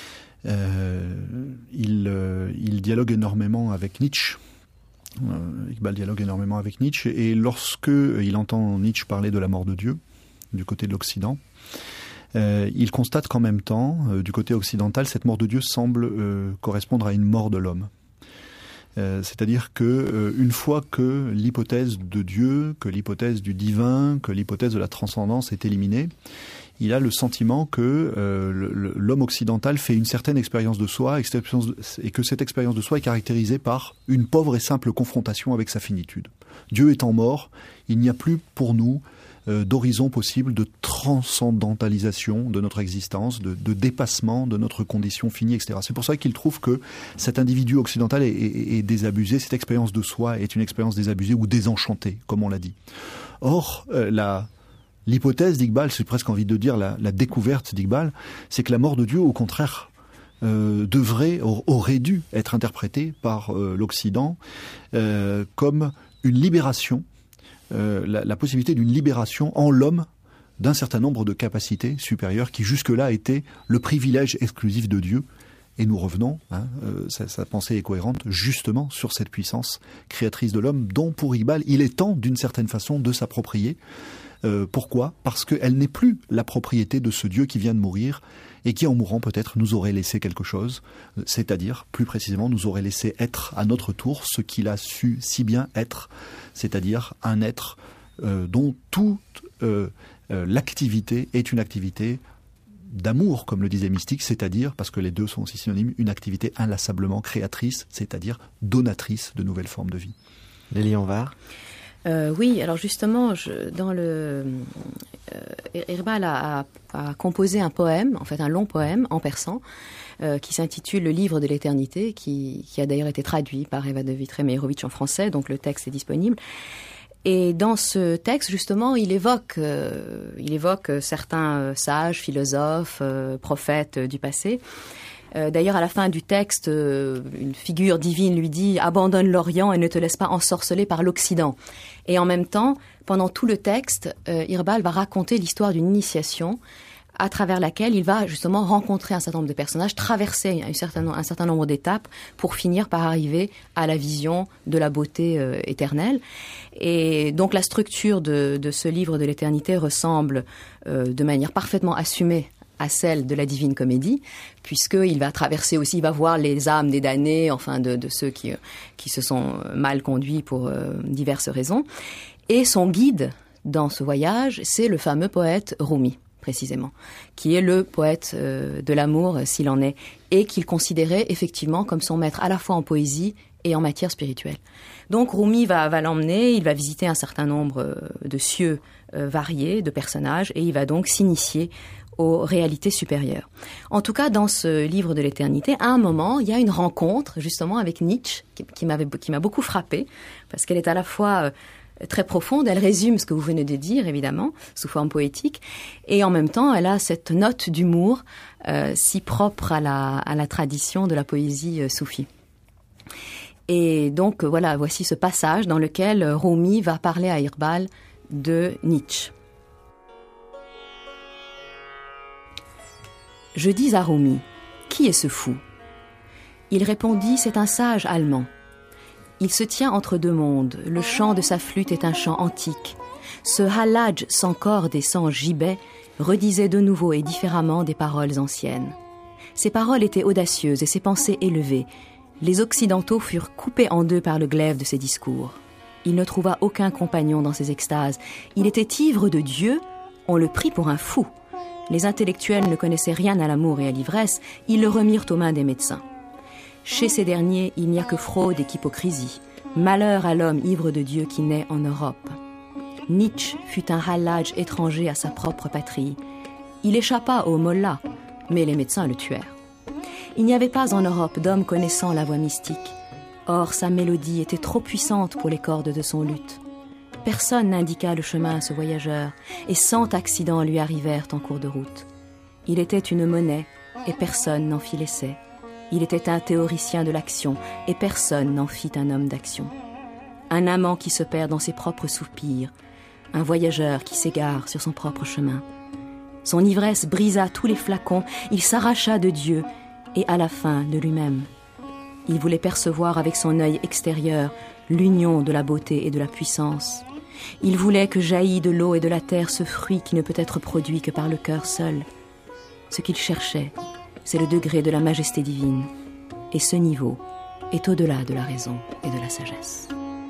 Il dialogue énormément avec Nietzsche. Iqbal dialogue énormément avec Nietzsche, et lorsque il entend Nietzsche parler de la mort de Dieu du côté de l'Occident, il constate qu'en même temps, du côté occidental, cette mort de Dieu semble correspondre à une mort de l'homme. C'est-à-dire que une fois que l'hypothèse de Dieu, que l'hypothèse du divin, que l'hypothèse de la transcendance est éliminée, il a le sentiment que l'homme occidental fait une certaine expérience de soi, et que cette expérience de soi est caractérisée par une pauvre et simple confrontation avec sa finitude. Dieu étant mort, il n'y a plus pour nous d'horizon possible de transcendantalisation de notre existence, de dépassement de notre condition finie, etc. C'est pour ça qu'il trouve que cet individu occidental est désabusé, cette expérience de soi est une expérience désabusée ou désenchantée, comme on l'a dit. Or, l'hypothèse d'Iqbal, c'est presque envie de dire la découverte d'Iqbal, c'est que la mort de Dieu, au contraire, aurait dû être interprétée par l'Occident comme une libération, la possibilité d'une libération en l'homme d'un certain nombre de capacités supérieures qui jusque-là étaient le privilège exclusif de Dieu. Et nous revenons, sa pensée est cohérente, justement sur cette puissance créatrice de l'homme dont pour Iqbal, il est temps d'une certaine façon de s'approprier. Pourquoi ? Parce qu'elle n'est plus la propriété de ce Dieu qui vient de mourir et qui, en mourant peut-être, nous aurait laissé quelque chose, c'est-à-dire, plus précisément, nous aurait laissé être à notre tour ce qu'il a su si bien être, c'est-à-dire un être dont toute l'activité est une activité d'amour, comme le disait Mystique, c'est-à-dire, parce que les deux sont aussi synonymes, une activité inlassablement créatrice, c'est-à-dire donatrice de nouvelles formes de vie. Lélie Anvar. Oui, alors justement, Iqbal a composé un poème, en fait un long poème en persan, qui s'intitule « Le livre de l'éternité », qui a d'ailleurs été traduit par Eva de Vitré-Meyerovitch en français, donc le texte est disponible. Et dans ce texte, justement, il évoque certains sages, philosophes, prophètes du passé. D'ailleurs, à la fin du texte, une figure divine lui dit « Abandonne l'Orient et ne te laisse pas ensorceler par l'Occident ». Et en même temps, pendant tout le texte, Iqbal va raconter l'histoire d'une initiation à travers laquelle il va justement rencontrer un certain nombre de personnages, traverser un certain nombre d'étapes pour finir par arriver à la vision de la beauté éternelle. Et donc la structure de ce livre de l'éternité ressemble de manière parfaitement assumée à celle de la Divine Comédie, puisqu'il va traverser aussi, il va voir les âmes des damnés, enfin de ceux qui se sont mal conduits pour diverses raisons. Et son guide dans ce voyage, c'est le fameux poète Rumi, précisément, qui est le poète de l'amour, s'il en est, et qu'il considérait effectivement comme son maître à la fois en poésie et en matière spirituelle. Donc Rumi va l'emmener, il va visiter un certain nombre de cieux variés, de personnages, et il va donc s'initier aux réalités supérieures. En tout cas, dans ce livre de l'éternité, à un moment, il y a une rencontre justement avec Nietzsche qui m'a beaucoup frappée, parce qu'elle est à la fois très profonde, elle résume ce que vous venez de dire, évidemment, sous forme poétique, et en même temps, elle a cette note d'humour si propre à la tradition de la poésie soufie. Et donc, voilà, voici ce passage dans lequel Rumi va parler à Iqbal de Nietzsche. Je dis à Rumi, qui est ce fou ? Il répondit, c'est un sage allemand. Il se tient entre deux mondes, le chant de sa flûte est un chant antique. Ce Hallaj sans corde et sans gibet redisait de nouveau et différemment des paroles anciennes. Ses paroles étaient audacieuses et ses pensées élevées. Les Occidentaux furent coupés en deux par le glaive de ses discours. Il ne trouva aucun compagnon dans ses extases. Il était ivre de Dieu, on le prit pour un fou. Les intellectuels ne connaissaient rien à l'amour et à l'ivresse, ils le remirent aux mains des médecins. Chez ces derniers, il n'y a que fraude et qu'hypocrisie. Malheur à l'homme ivre de Dieu qui naît en Europe. Nietzsche fut un Hallaj étranger à sa propre patrie. Il échappa aux mollahs, mais les médecins le tuèrent. Il n'y avait pas en Europe d'homme connaissant la voix mystique. Or, sa mélodie était trop puissante pour les cordes de son luth. Personne n'indiqua le chemin à ce voyageur, et 100 accidents lui arrivèrent en cours de route. Il était une monnaie, et personne n'en fit l'essai. Il était un théoricien de l'action, et personne n'en fit un homme d'action. Un amant qui se perd dans ses propres soupirs, un voyageur qui s'égare sur son propre chemin. Son ivresse brisa tous les flacons, il s'arracha de Dieu, et à la fin de lui-même. Il voulait percevoir avec son œil extérieur l'union de la beauté et de la puissance. Il voulait que jaillit de l'eau et de la terre ce fruit qui ne peut être produit que par le cœur seul. Ce qu'il cherchait, c'est le degré de la majesté divine. Et ce niveau est au-delà de la raison et de la sagesse.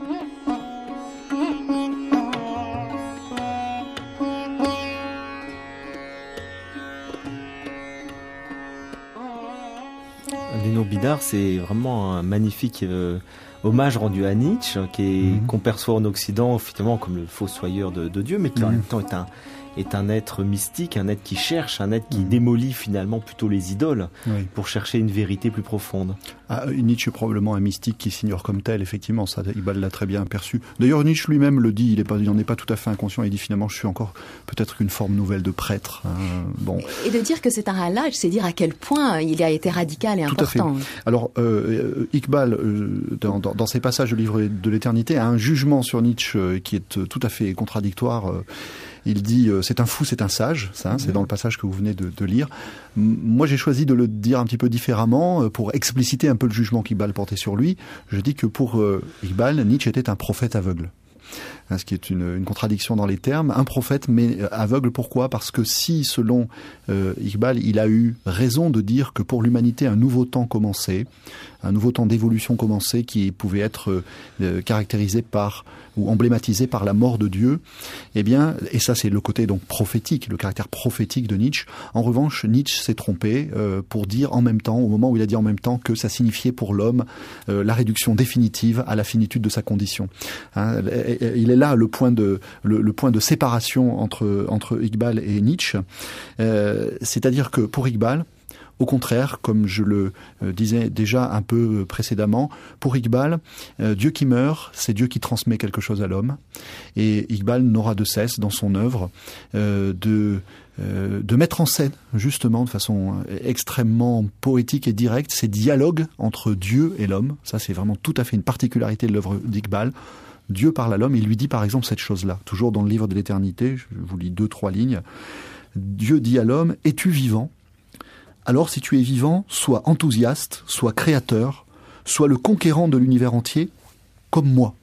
Lino Bidart, c'est vraiment un magnifique hommage rendu à Nietzsche, qu'on perçoit en Occident finalement comme le fossoyeur de Dieu, mais qui en même temps est un être mystique, un être qui cherche, un être qui démolit finalement plutôt les idoles pour chercher une vérité plus profonde. Nietzsche est probablement un mystique qui s'ignore comme tel, effectivement, ça Iqbal l'a très bien perçu. D'ailleurs, Nietzsche lui-même le dit, il n'en est pas tout à fait inconscient, il dit finalement je suis encore peut-être qu'une forme nouvelle de prêtre. Bon. Et de dire que c'est un halaj, c'est dire à quel point il a été radical et important. Tout à fait. Alors, Iqbal, dans ses passages du livre de l'éternité, a un jugement sur Nietzsche qui est tout à fait contradictoire. Il dit c'est un fou, c'est un sage, ça, c'est dans le passage que vous venez de lire. Moi, j'ai choisi de le dire un petit peu différemment pour expliciter un peu le jugement qu'Iqbal portait sur lui. Je dis que pour Iqbal, Nietzsche était un prophète aveugle. Ce qui est une contradiction dans les termes. Un prophète, mais aveugle, pourquoi ? Parce que si, selon Iqbal, il a eu raison de dire que pour l'humanité, un nouveau temps commençait, un nouveau temps d'évolution commençait qui pouvait être caractérisé par ou emblématisé par la mort de Dieu, eh bien, et ça c'est le côté donc prophétique, le caractère prophétique de Nietzsche. En revanche, Nietzsche s'est trompé pour dire en même temps, au moment où il a dit en même temps, que ça signifiait pour l'homme la réduction définitive à la finitude de sa condition. Il est là le point de séparation entre Iqbal et Nietzsche. C'est-à-dire que pour Iqbal, au contraire, comme je le disais déjà un peu précédemment, pour Iqbal, Dieu qui meurt, c'est Dieu qui transmet quelque chose à l'homme. Et Iqbal n'aura de cesse, dans son œuvre, de mettre en scène, justement, de façon extrêmement poétique et directe, ces dialogues entre Dieu et l'homme. Ça, c'est vraiment tout à fait une particularité de l'œuvre d'Iqbal. Dieu parle à l'homme, il lui dit par exemple cette chose-là, toujours dans le livre de l'éternité, je vous lis 2-3 lignes. Dieu dit à l'homme, es-tu vivant ? Alors si tu es vivant, sois enthousiaste, sois créateur, sois le conquérant de l'univers entier, comme moi.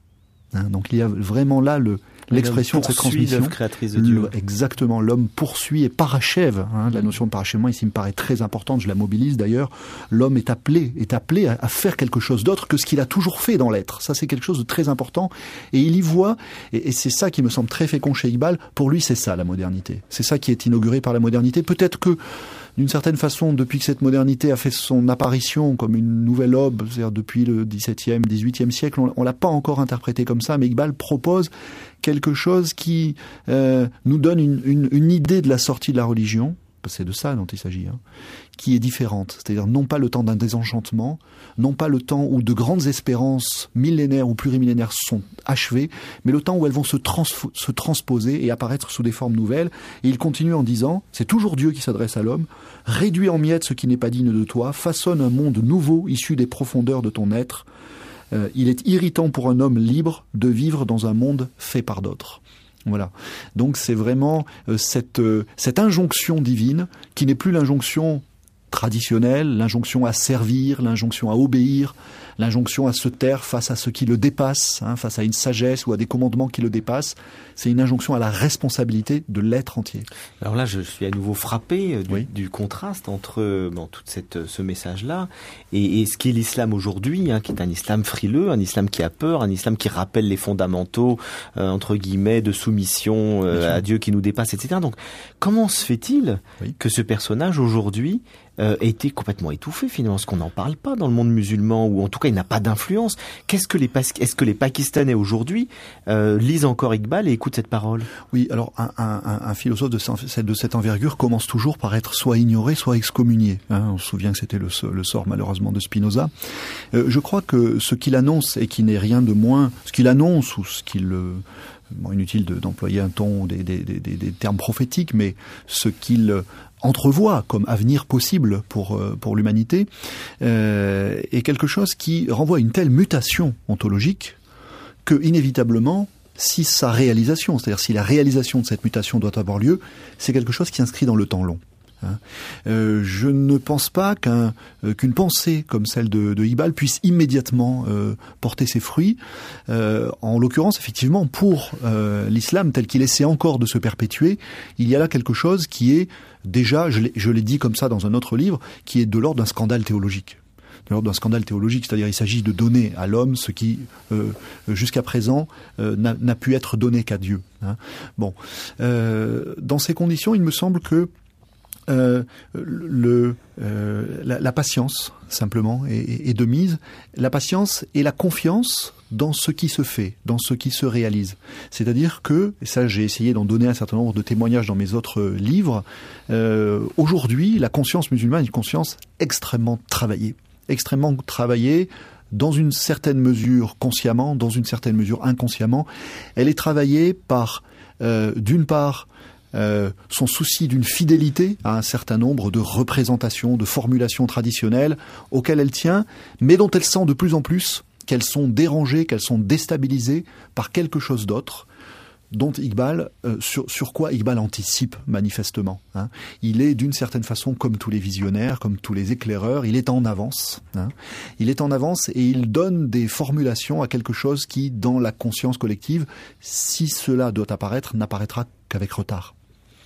Donc il y a vraiment là l'expression de cette transmission. L'œuvre créatrice de Dieu. Exactement, l'homme poursuit et parachève. La notion de parachèvement ici me paraît très importante, je la mobilise d'ailleurs. L'homme est appelé à faire quelque chose d'autre que ce qu'il a toujours fait dans l'être. Ça c'est quelque chose de très important. Et il y voit, et c'est ça qui me semble très fécond chez Iqbal, pour lui c'est ça la modernité. C'est ça qui est inauguré par la modernité. Peut-être que d'une certaine façon, depuis que cette modernité a fait son apparition comme une nouvelle aube, c'est-à-dire depuis le XVIIe, XVIIIe siècle, on l'a pas encore interprété comme ça, mais Iqbal propose quelque chose qui nous donne une idée de la sortie de la religion, c'est de ça dont il s'agit, qui est différente. C'est-à-dire non pas le temps d'un désenchantement, non pas le temps où de grandes espérances millénaires ou plurimillénaires sont achevées, mais le temps où elles vont se transposer et apparaître sous des formes nouvelles. Et il continue en disant, c'est toujours Dieu qui s'adresse à l'homme, réduis en miettes ce qui n'est pas digne de toi, façonne un monde nouveau issu des profondeurs de ton être. Il est irritant pour un homme libre de vivre dans un monde fait par d'autres. Voilà. Donc c'est vraiment cette injonction divine qui n'est plus l'injonction traditionnelle, l'injonction à servir, l'injonction à obéir, l'injonction à se taire face à ce qui le dépasse, face à une sagesse ou à des commandements qui le dépassent. C'est une injonction à la responsabilité de l'être entier. Alors là, je suis à nouveau frappé du contraste entre tout ce message-là et ce qu'est l'islam aujourd'hui, qui est un islam frileux, un islam qui a peur, un islam qui rappelle les fondamentaux, entre guillemets, de soumission à Dieu qui nous dépasse, etc. Donc, comment se fait-il que ce personnage, aujourd'hui, a été complètement étouffé finalement, parce qu'on n'en parle pas dans le monde musulman, ou en tout cas il n'a pas d'influence. Est-ce que les Pakistanais aujourd'hui lisent encore Iqbal et écoutent cette parole? Oui, alors un philosophe de cette envergure commence toujours par être soit ignoré, soit excommunié. On se souvient que c'était le sort malheureusement de Spinoza. Je crois que ce qu'il annonce, et qui n'est rien de moins, ce qu'il annonce ou ce qu'il... inutile d'employer un ton ou des termes prophétiques, mais ce qu'il entrevoit comme avenir possible pour l'humanité est quelque chose qui renvoie à une telle mutation ontologique que, inévitablement, si sa réalisation, c'est-à-dire si la réalisation de cette mutation doit avoir lieu, c'est quelque chose qui s'inscrit dans le temps long. Je ne pense pas qu'une pensée comme celle de Iqbal puisse immédiatement porter ses fruits. En l'occurrence, effectivement, pour l'islam tel qu'il essaie encore de se perpétuer, il y a là quelque chose qui est déjà, je l'ai dit comme ça dans un autre livre, qui est de l'ordre d'un scandale théologique. C'est-à-dire il s'agit de donner à l'homme ce qui, jusqu'à présent, n'a pu être donné qu'à Dieu. Dans ces conditions, il me semble que la patience simplement est de mise, la patience et la confiance dans ce qui se fait, dans ce qui se réalise. C'est-à-dire que, et ça j'ai essayé d'en donner un certain nombre de témoignages dans mes autres livres, aujourd'hui la conscience musulmane est une conscience extrêmement travaillée, dans une certaine mesure consciemment, dans une certaine mesure inconsciemment. Elle est travaillée par, d'une part, son souci d'une fidélité à un certain nombre de représentations, de formulations traditionnelles auxquelles elle tient, mais dont elle sent de plus en plus qu'elles sont dérangées, qu'elles sont déstabilisées par quelque chose d'autre, dont Iqbal, sur quoi Iqbal anticipe manifestement. Il est d'une certaine façon comme tous les visionnaires, comme tous les éclaireurs, il est en avance. Il est en avance et il donne des formulations à quelque chose qui, dans la conscience collective, si cela doit apparaître, n'apparaîtra qu'avec retard.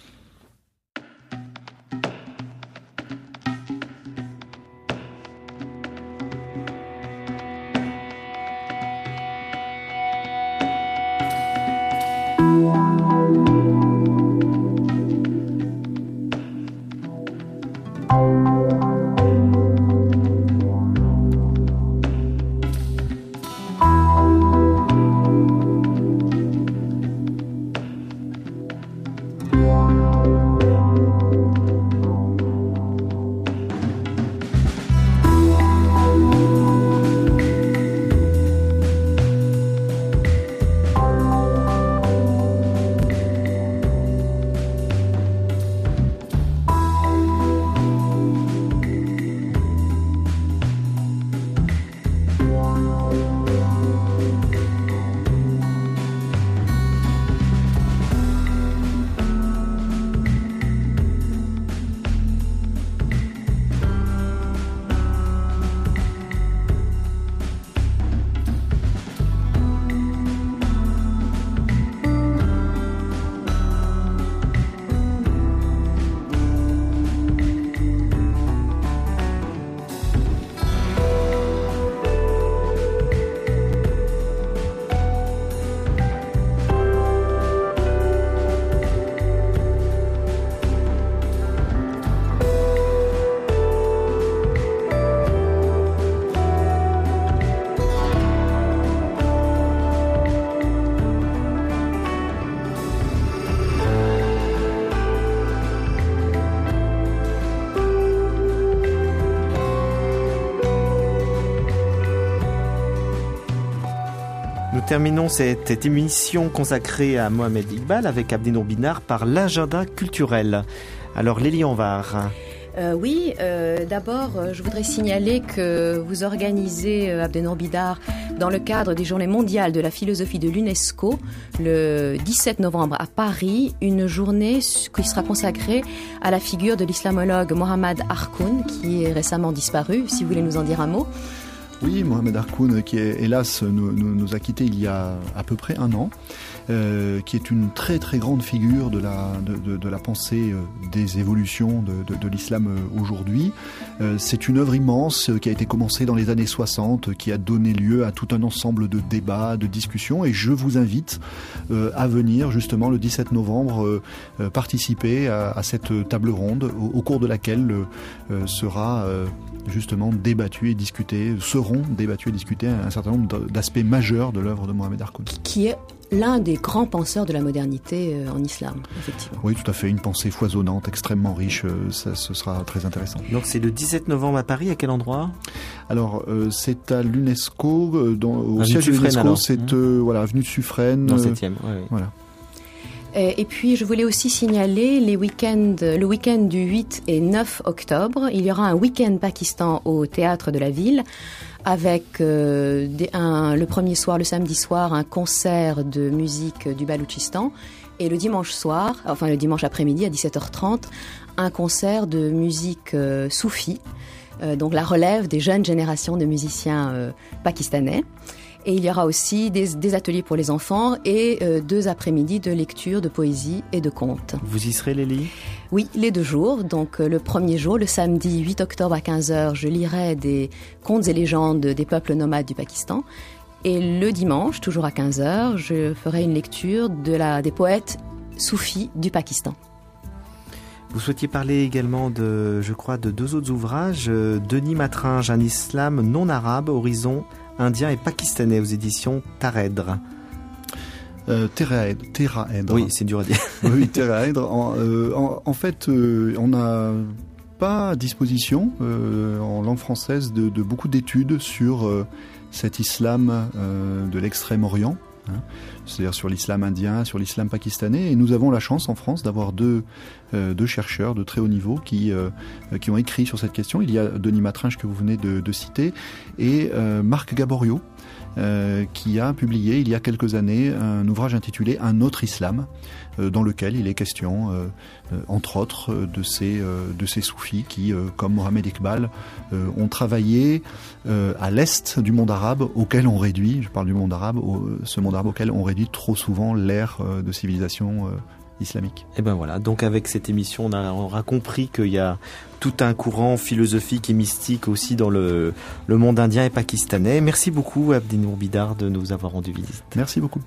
Terminons cette émission consacrée à Mohamed Iqbal avec Abdenour Binard par l'agenda culturel. Alors Lélie Anvar. Oui, d'abord, je voudrais signaler que vous organisez, Abdenour Binard, dans le cadre des Journées mondiales de la philosophie de l'UNESCO, le 17 novembre à Paris, une journée qui sera consacrée à la figure de l'islamologue Mohammad Harkoun, qui est récemment disparu, si vous voulez nous en dire un mot. Oui, Mohamed Harkoun, qui hélas nous a quittés il y a à peu près un an, qui est une très très grande figure de la pensée des évolutions de l'islam aujourd'hui. C'est une œuvre immense qui a été commencée dans les années 60, qui a donné lieu à tout un ensemble de débats, de discussions, et je vous invite à venir justement le 17 novembre participer à cette table ronde au cours de laquelle sera justement seront débattus et discutés un certain nombre d'aspects majeurs de l'œuvre de Mohamed Harkoun. Qui est l'un des grands penseurs de la modernité en islam, effectivement. Oui, tout à fait, une pensée foisonnante, extrêmement riche, ce sera très intéressant. Donc c'est le 17 novembre à Paris, à quel endroit ? Alors, c'est à l'UNESCO, au Avenue siège de Suffren, l'UNESCO, alors. c'est avenue de Suffren. Dans le 7e, oui. Voilà. Et puis, je voulais aussi signaler le week-end du 8 et 9 octobre. Il y aura un week-end Pakistan au théâtre de la ville avec le premier soir, le samedi soir, un concert de musique du Baloutchistan. Et le dimanche après-midi à 17h30, un concert de musique soufi, donc la relève des jeunes générations de musiciens pakistanais. Et il y aura aussi des ateliers pour les enfants et 2 après-midi de lecture, de poésie et de contes. Vous y serez, Lélie ? Oui, les 2 jours. Donc le premier jour, le samedi 8 octobre à 15h, je lirai des contes et légendes des peuples nomades du Pakistan. Et le dimanche, toujours à 15h, je ferai une lecture des poètes soufis du Pakistan. Vous souhaitiez parler également de 2 autres ouvrages. Denis Matringe, un islam non arabe, horizon indien et pakistanais aux éditions Taraèdre. Taraèdre. Oui, c'est dur à dire. Oui, Taraèdre. En fait, on n'a pas à disposition en langue française de beaucoup d'études sur cet islam de l'Extrême-Orient, c'est-à-dire sur l'islam indien, sur l'islam pakistanais. Et nous avons la chance en France d'avoir deux chercheurs de très haut niveau qui ont écrit sur cette question. Il y a Denis Matringe que vous venez de citer et Marc Gaborio qui a publié il y a quelques années un ouvrage intitulé « Un autre islam » dans lequel il est question, entre autres, de ces soufis qui, comme Mohamed Iqbal, ont travaillé à l'est du monde arabe auquel on réduit, je parle du monde arabe, ce monde arabe auquel on réduit trop souvent l'ère de civilisation islamique. Et ben voilà, donc avec cette émission, on aura compris qu'il y a tout un courant philosophique et mystique aussi dans le monde indien et pakistanais. Merci beaucoup, Abdinour Bidar, de nous avoir rendu visite. Merci beaucoup.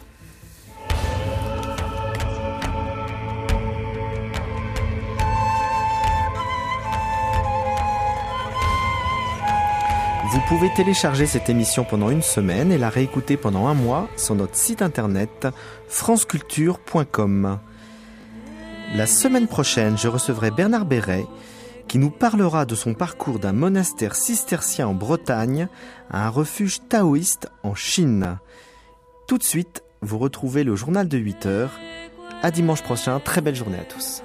Vous pouvez télécharger cette émission pendant une semaine et la réécouter pendant un mois sur notre site internet franceculture.com. La semaine prochaine, je recevrai Bernard Béret qui nous parlera de son parcours d'un monastère cistercien en Bretagne à un refuge taoïste en Chine. Tout de suite, vous retrouvez le journal de 8h. À dimanche prochain, très belle journée à tous.